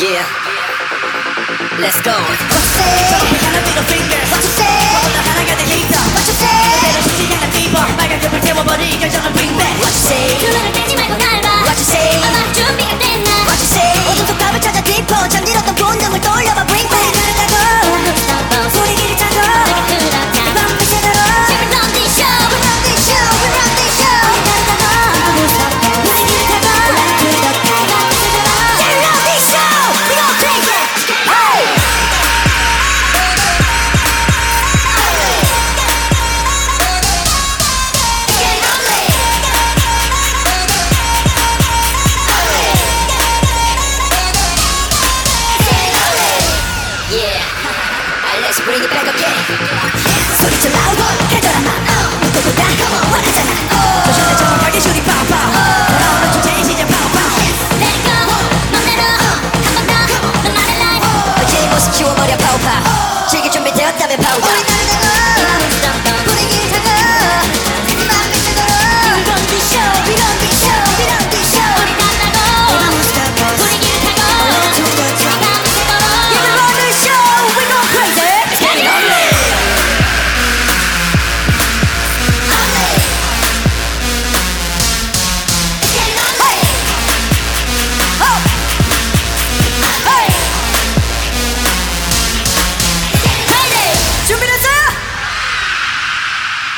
Yeah, let's go. What you say? 저렇게 가는 middle fingers. What you say? 너보다 하나가 될 리더. What you say? 그대로 수직하는 fever. 빨갛게 불태워버릴 결정은 bring back. What you say? 두 눈을 떼지 말고 날 봐. What you say? 아마 준비가 됐나. What you say? 어둠 속 답을 찾아 짚어 잠들었던 본능을 돌려봐 Bring back 그렇다고 소리기를 타고 내게 그렇다. 이 밤을 새도록 Check it on this show. We run this show We run this show 그렇다고 소리기를 타고 We run this show We go crazy Hey! Yeah, let's bring it back.